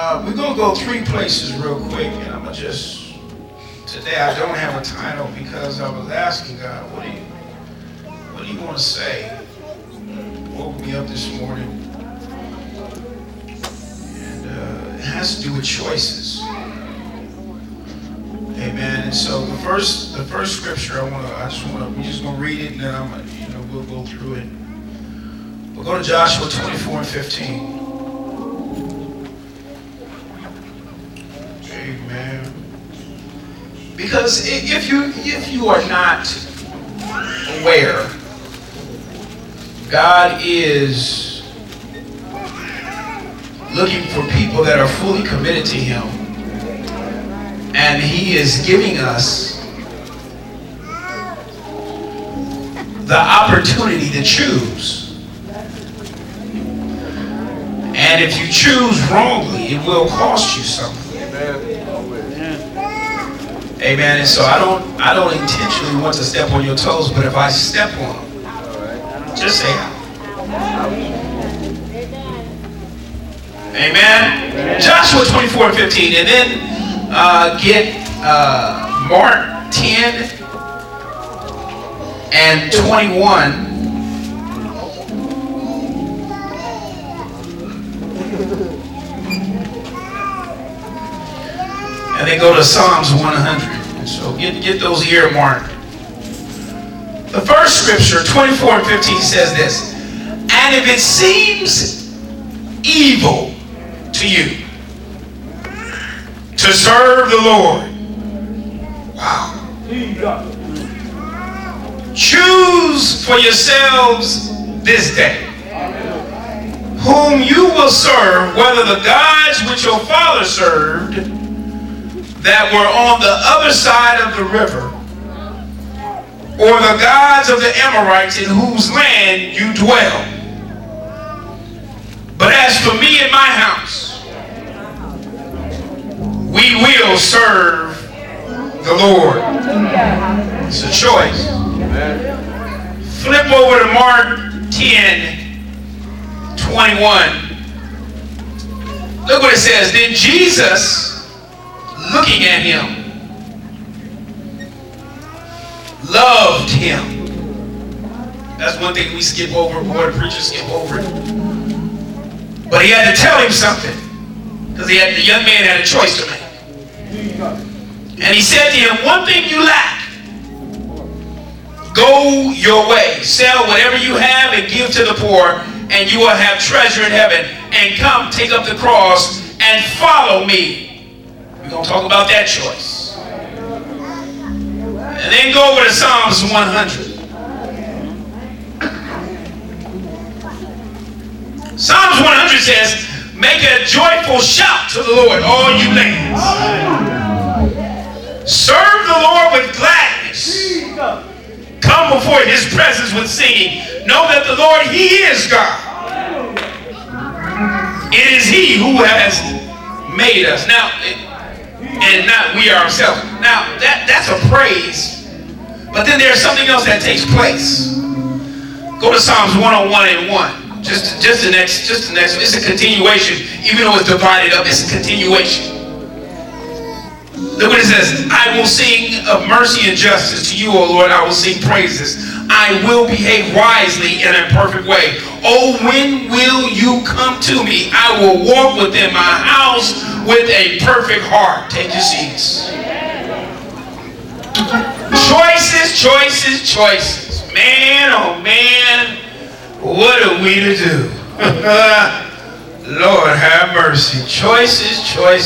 We're going to go three places real quick, and I'm going to just, today I don't have a title because I was asking God, what do you want to say? Woke me up this morning, and it has to do with choices. Amen. And so the first scripture we're just going to read it, and then we'll go through it. We'll go to Joshua 24:15. Amen. Because if you are not aware, God is looking for people that are fully committed to Him, and He is giving us the opportunity to choose. And if you choose wrongly, it will cost you something. Amen. And so I don't intentionally want to step on your toes, but if I step on them, just say Amen. Joshua 24:15, and then get Mark 10 and 21. And then go to Psalms 100. So get those earmarked. The first scripture, 24 and 15, says this. And if it seems evil to you to serve the Lord, wow. Choose for yourselves this day whom you will serve, whether the gods which your father served that were on the other side of the river, or the gods of the Amorites in whose land you dwell. But as for me and my house, we will serve the Lord. It's a choice. Flip over to Mark 10:21. Look what it says. Then Jesus, looking at him, loved him. That's one thing we skip over, boy, the preachers skip over it. But he had to tell him something, because the young man had a choice to make. And he said to him, one thing you lack. Go your way, sell whatever you have and give to the poor, and you will have treasure in heaven. And come, take up the cross and follow me. We're going to talk about that choice. And then go over to Psalms 100. Psalms 100 says, make a joyful shout to the Lord, all you lands. Serve the Lord with gladness. Come before His presence with singing. Know that the Lord, He is God. It is He who has made us. Now, and not we ourselves. Now, that's a praise. But then there's something else that takes place. Go to Psalms 101 and 1. Just the next. It's a continuation. Even though it's divided up, it's a continuation. Look what it says. I will sing of mercy and justice to you, O Lord. I will sing praises. I will behave wisely in a perfect way. Oh, when will you come to me? I will walk within my house with a perfect heart. Take your seats. Choices. Man, oh man, what are we to do? Lord have mercy. Choices,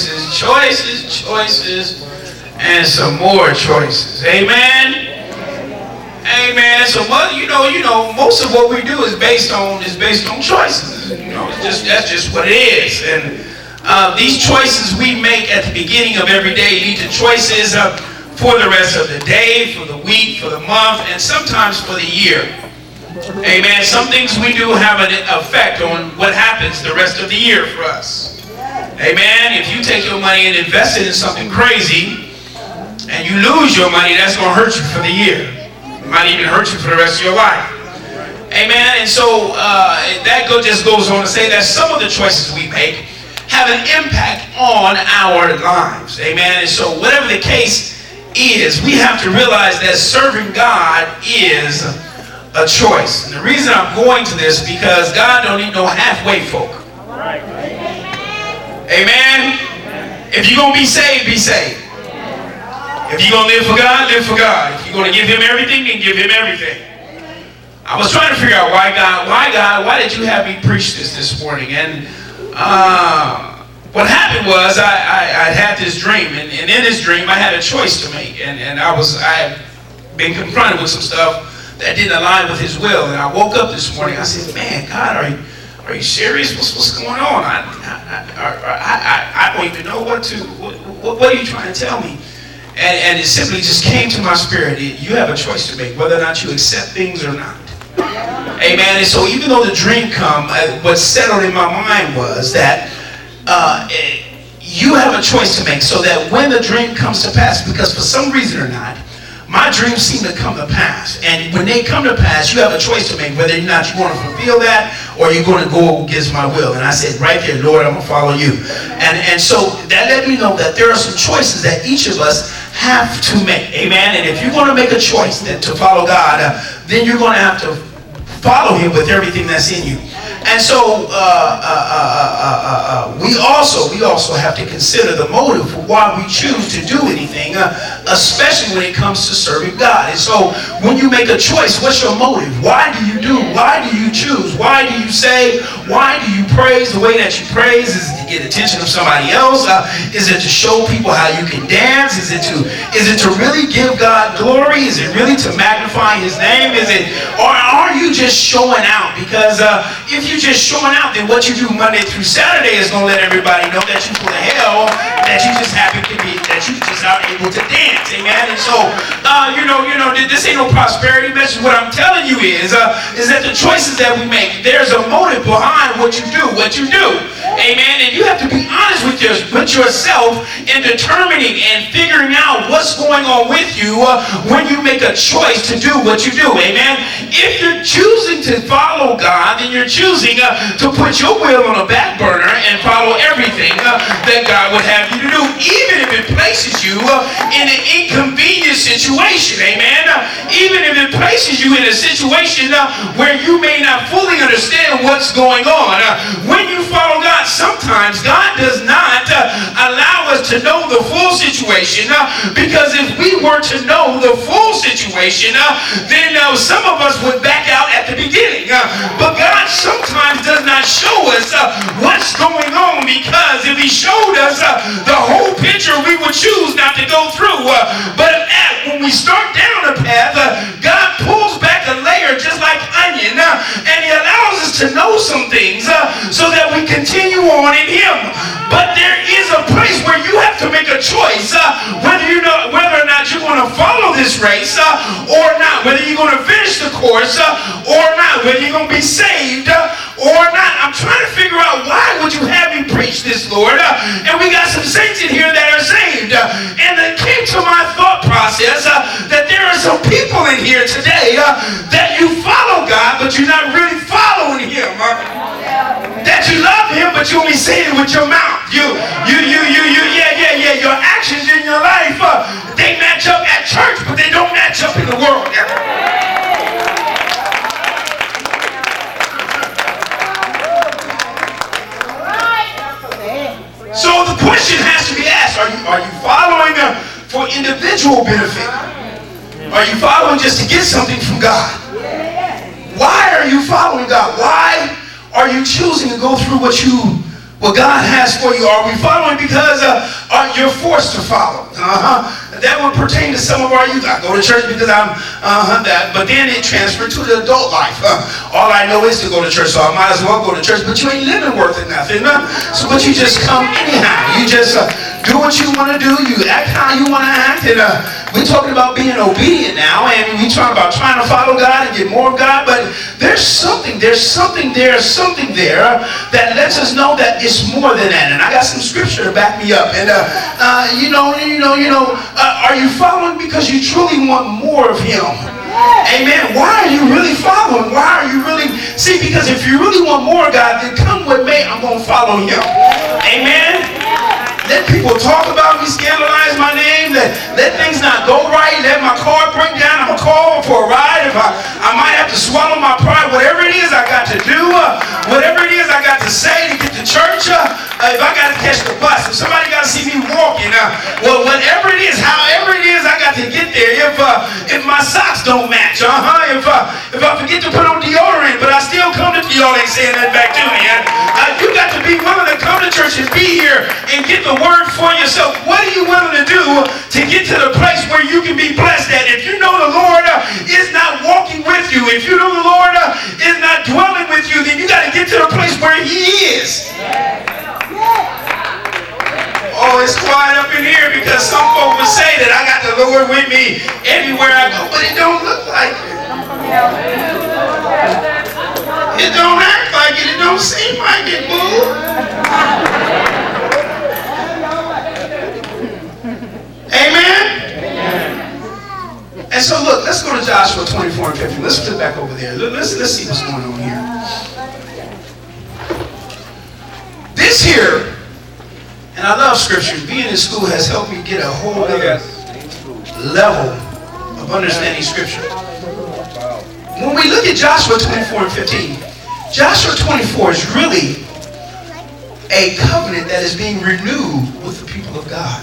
and some more choices. Amen. Amen. So most of what we do is based on choices. That's just what it is. And these choices we make at the beginning of every day lead to choices for the rest of the day, for the week, for the month, and sometimes for the year. Amen. Some things we do have an effect on what happens the rest of the year for us. Amen. If you take your money and invest it in something crazy and you lose your money, that's going to hurt you for the year. It might even hurt you for the rest of your life. Amen. And so that just goes on to say that some of the choices we make have an impact on our lives. Amen. And so whatever the case is, we have to realize that serving God is a choice. And the reason I'm going to this, because God don't need no halfway folk. Amen. If you're going to be saved, be saved. If you're going to live for God, live for God. If you're going to give him everything, then give him everything. I was trying to figure out why did you have me preach this morning? And what happened was I had this dream, and in this dream I had a choice to make, and I had been confronted with some stuff that didn't align with his will. And I woke up this morning, I said, man, God, are you serious? What's going on? I don't even know what are you trying to tell me? And it simply just came to my spirit. You have a choice to make, whether or not you accept things or not. Amen. And so even though the dream come, what settled in my mind was that you have a choice to make, so that when the dream comes to pass, because for some reason or not, my dreams seem to come to pass. And when they come to pass, you have a choice to make, whether or not you want to fulfill that or you're going to go against my will. And I said, right there, Lord, I'm going to follow you. And so that let me know that there are some choices that each of us have to make. Amen. And if you're going to make a choice to follow God, then you're going to have to follow him with everything that's in you. And so we also have to consider the motive for why we choose to do anything, especially when it comes to serving God. And so when you make a choice, what's your motive? Why do you do? Why do you choose? Why do you say? Why do you praise the way that you praise? Is it to get attention of somebody else? Is it to show people how you can dance? Is it to really give God glory? Is it really to magnify his name? Or are you just showing out? Because if you're just showing out, then what you do Monday through Saturday is going to let everybody know that you're full of hell, that you just happen to be, that you just are able to dance. Amen. And so, this ain't no prosperity message. What I'm telling you is that the choices that we make, there's a motive behind what you do. Amen. And you have to be honest with yourself in determining and figuring out what's going on with you when you make a choice to do what you do. Amen. If you're choosing to follow God, then you're choosing to put your will on a back burner and follow everything that God would have you to do, even if it places you in an inconvenient situation. Amen. Even if it places you in a situation where you may not fully understand what's going on. When you follow God, sometimes God does not allow us to know the full situation, because if we were to know the full situation, then some of us would back out at the beginning. But God sometimes does not show us what's going on, because if he showed us the whole picture, we would choose not to go through. But when we start down the path, God pulls back a layer just like onion, and he allows us to know some things so that we continue on in him. But there is a place where you have to make a choice whether or not you're going to follow this race or not, whether you're going to finish the course or not, whether you're going to be saved or not. I'm trying to figure out, why would you have me preach this, Lord? And we got some saints in here that are saved. And it came to my thought process that there are some people in here today that you follow God, but you're not really following him. That you love him, but you only say it with your mouth. Your actions in your life, they match up at church, but they don't match up in the world. So the question has to be asked, are you following for individual benefit? Are you following just to get something from God? Why are you following God? Why are you choosing to go through what God has for you? Are we following because you're forced to follow? That would pertain to some of our youth. I go to church because I'm that, but then it transferred to the adult life. All I know is to go to church, so I might as well go to church, but you ain't living worth it nothing. But you just come anyhow. You just do what you want to do. You act how you want to act. And we're talking about being obedient now, and we're talking about trying to follow God and get more of God, but there's something there that lets us know that it's more than that. And I got some scripture to back me up. And are you following because you truly want more of him? Amen. Why are you really following? Why are you really? See, because if you really want more of God, then come with me. I'm going to follow him. Amen. people talk about me, scandalize my name, let things not go right, let my car break down, I'm going to call for a ride. If I might have to swallow my pride, whatever it is I got to do, whatever it is I got to say to get to church, if I got to catch the bus, if somebody got to see me walking, well, whatever it is, however it is I got to get there, if my socks don't match, if I forget to put on deodorant, but I still come to y'all ain't saying that back to me. You got to be willing to come to church and be here and get the word for yourself. What are you willing to do to get to the place where you can be blessed at? If you know the Lord is not walking with you, if you know the Lord is not dwelling with you, then you got to get to the place where He is. Oh, it's quiet up in here because some folk will say that I got the Lord with me everywhere I go, but it don't look like it. It don't act like it. It don't seem like it, boo. Amen? And so look, let's go to Joshua 24 and 15. Let's flip back over there. Let's see what's going on here. This here, and I love scripture, being in school has helped me get a whole other level of understanding scripture. When we look at Joshua 24 and 15, Joshua 24 is really a covenant that is being renewed with the people of God.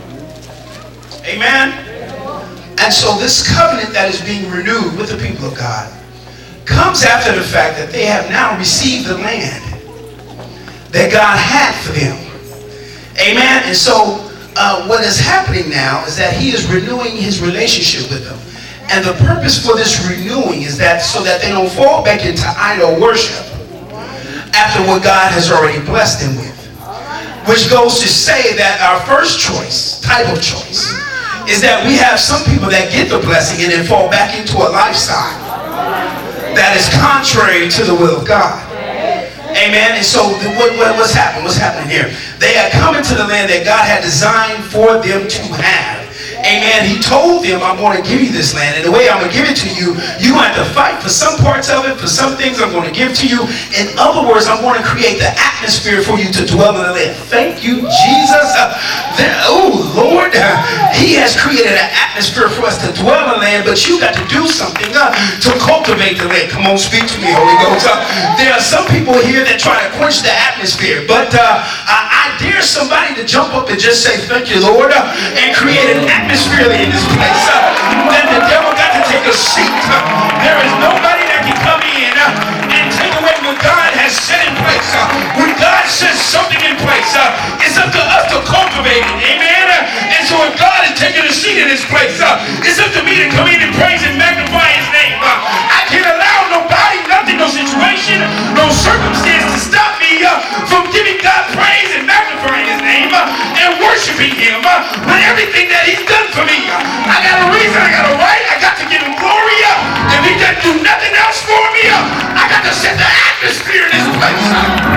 Amen? And so this covenant that is being renewed with the people of God comes after the fact that they have now received the land that God had for them. Amen? And so what is happening now is that He is renewing His relationship with them. And the purpose for this renewing is that so that they don't fall back into idol worship after what God has already blessed them with. Which goes to say that our first choice, type of choice, is that we have some people that get the blessing and then fall back into a lifestyle that is contrary to the will of God. Amen. And so what's happening? What's happening here? They had come into the land that God had designed for them to have. Amen. He told them, I'm going to give you this land. And the way I'm going to give it to you, you're going to have to fight for some parts of it. For some things I'm going to give to you. In other words, I'm going to create the atmosphere for you to dwell in the land. Thank you, Jesus. Oh, Lord. He has created an atmosphere for us to dwell in the land, but you got to do something to cultivate the land. Come on, speak to me, Holy Ghost. There are some people here that try to quench the atmosphere, but I dare somebody to jump up and just say, thank you, Lord, and create an atmosphere in this place that the devil got to take a seat. There is nobody that can come in and take away what God has set in place. When God sets something in place, it's up to us to cultivate it. Amen. And so if God is taking a seat in this place, it's up to me to come in and praise and magnify His name. I can't allow nobody, nothing, no situation, no circumstance to stop me from giving God praise and magnifying His name and worshiping Him with everything that He's done for me. I got a reason, I got a right, I got to give Him glory. If He doesn't do nothing else for me, I got to set the atmosphere in this place.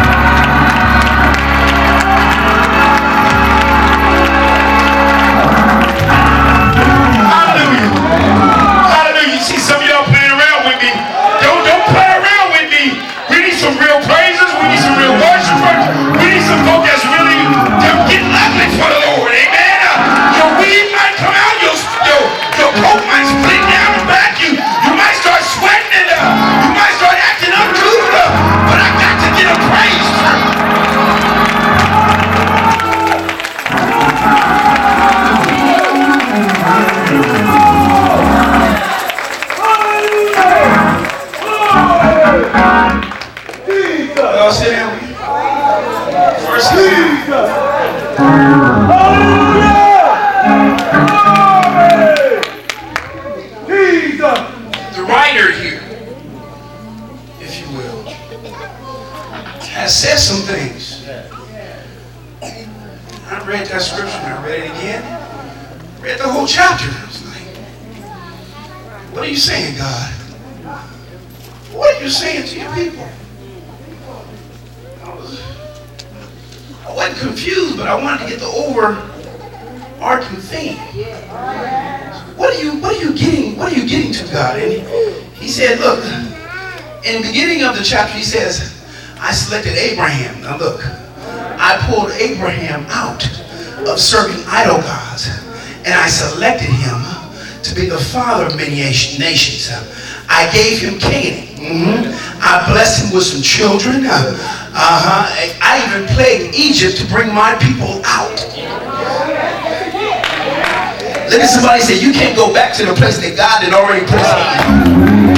Hallelujah. Hallelujah. You see some of y'all playing around with me. Don't play around with me. We need some real praisers. We need some real worshipers. We need some folk that's really get ugly for the Lord. Amen. Your weed might come out. Your coat might split down the back. You might start sweating and you might start acting uncouth. But I got to get a praise through. Y'all sit down. First the writer here, if you will, has said some things. I read that scripture and I read it again. Read the whole chapter. I was like, what are you saying, God? What are you saying to your people? I wasn't confused, but I wanted to get the overarching theme. What are you getting to, God? And he said, look, in the beginning of the chapter, he says, I selected Abraham. Now look, I pulled Abraham out of serving idol gods, and I selected him to be the father of many nations. I gave him Canaan. I blessed him with some children. I even plagued Egypt to bring my people out. Look at somebody say, you can't go back to the place that God had already put his hand.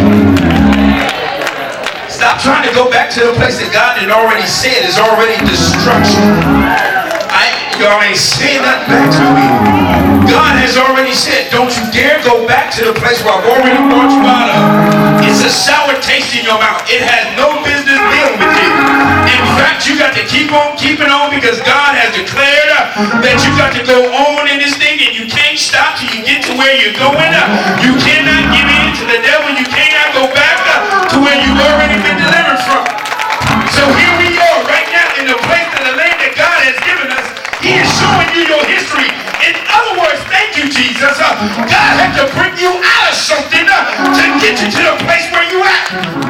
Stop trying to go back to the place that God had already said is already destruction. Y'all ain't saying nothing back to me. God has already said, don't you dare go back to the place where I've already brought you out of. It's a sour taste in your mouth. It has no business dealing with you. In fact, you got to keep on keeping on, because God has declared that you got to go on in this thing, and you can't stop till you get to where you're going. You cannot give in to the devil. You cannot go back to where you've already been delivered from. So here we are right now in the place of the land that God has given us. He is showing you your history. In other words, thank you, Jesus. God had to bring you out of something to get you to the place where you're at.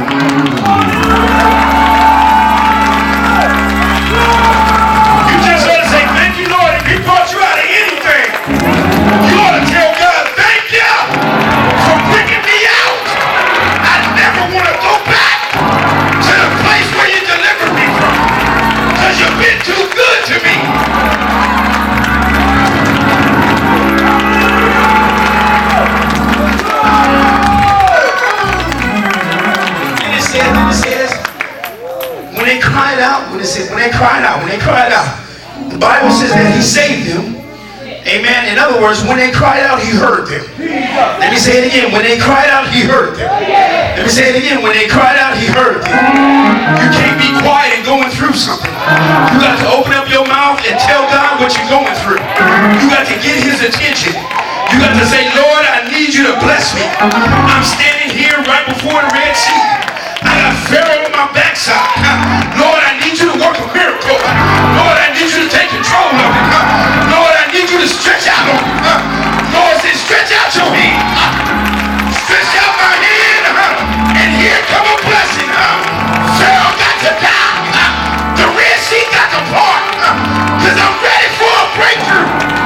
You just ought to say, thank you, Lord. If he brought you out of anything, you ought to tell God, thank you for bringing me out. I never want to go back to the place where you delivered me from, because you've been too good to me. When they cried out, the Bible says that he saved them. Amen. In other words, when they cried out, he heard them. Let me say it again. When they cried out, he heard them. Let me say it again. When they cried out, he heard them. You can't be quiet and going through something. You got to open up your mouth and tell God what you're going through. You got to get his attention. You got to say, Lord, I need you to bless me. I'm standing here right before the Red Sea. I got Pharaoh on my backside. Lord, I need you to work a miracle. Lord, I need you to take control of it. Lord, I need you to stretch out on me. Lord said, stretch out your hand. Stretch out my hand. And here come a blessing. Pharaoh got to die. The Red Sea got to part. Because I'm ready for a breakthrough.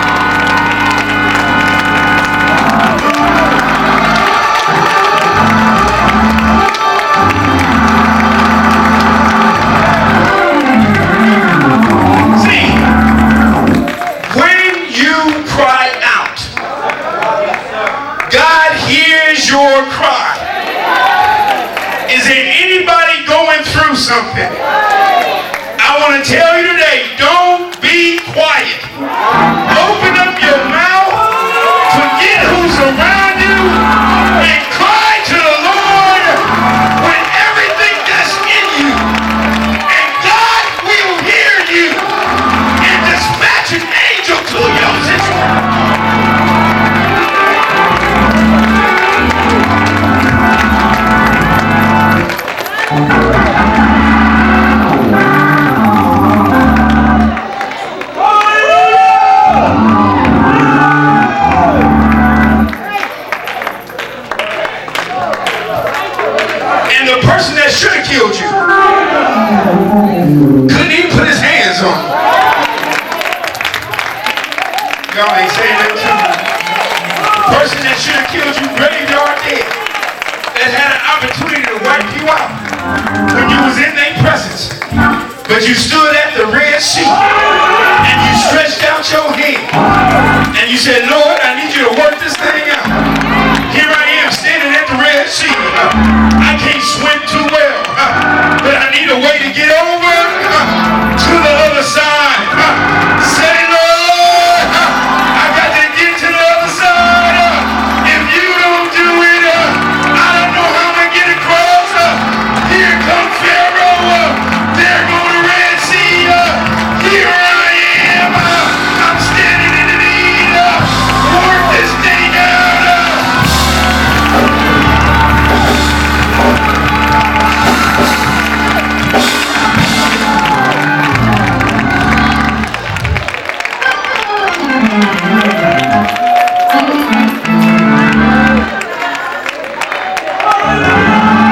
Your cry. Is there anybody going through something? I want to tell you today, don't be quiet. Open up your mouth, forget who's around you, and cry to the Lord with everything that's in you. And God will hear you and dispatch an angel to your situation. And the person that should have killed you couldn't even put his hands on you. Y'all ain't saying that too. The person that should have killed you, graveyard dead, that had an opportunity to wipe you out when you was in their presence, but you stood at the Red Sea